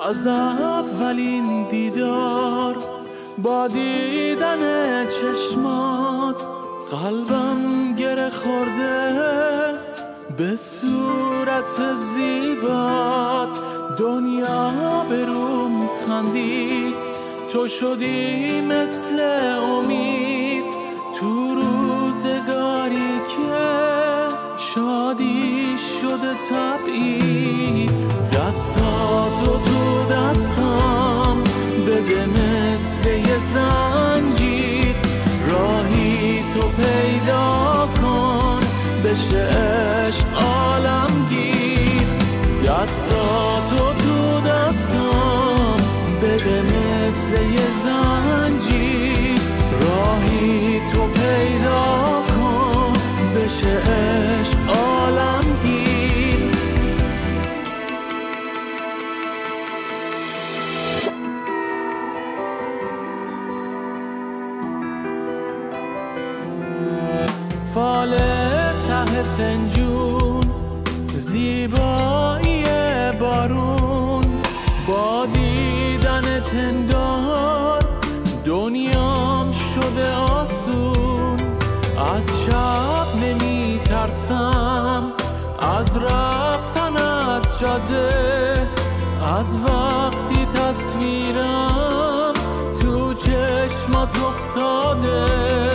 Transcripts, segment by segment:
از اولین دیدار با دیدن چشمات قلبم گره خورده به صورت زیبات. دنیا به روم خندید، تو شدی مثل امید تو روزگاری که شادی شده تبعید. دستاتو تو دستام بده مثل یه زنجیر، راهی تو پیدا کن بشه عشق عالمگیر. دستاتو تو دستام بده مثل یه زنجیر، راهی تو پیدا کن بشه عشق عالمگیر. فال ته فنجون، زیبایی بارون، با دیدن تندار دنیام شده آسون. از شب نمی ترسم، از رفتن از جاده، از وقتی تصویرم تو چشمات افتاده.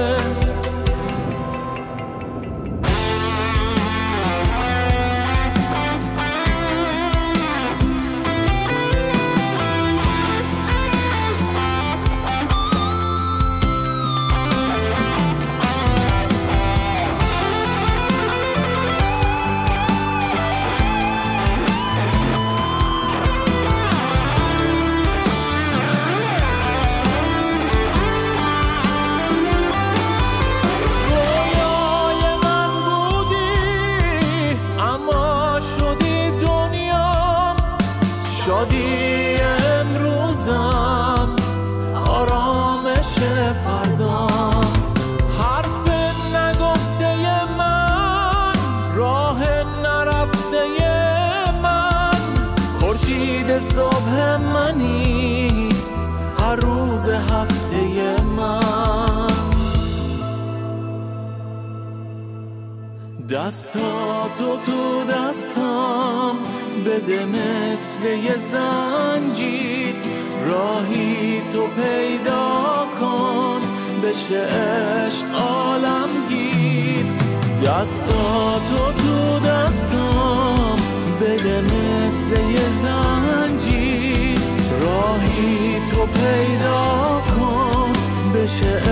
شادی امروزم، آرامش فردام، حرف نگفته من، راه نرفته من، خورشید صبح منی، هر روز هفته من. دستاتو تو دستام بده مثل یه زنجیر، راهی تو پیدا کن بشه عشق عالمگیر. دستاتو تو دستام بده مثل یه زنجیر، راهی تو پیدا کن بشه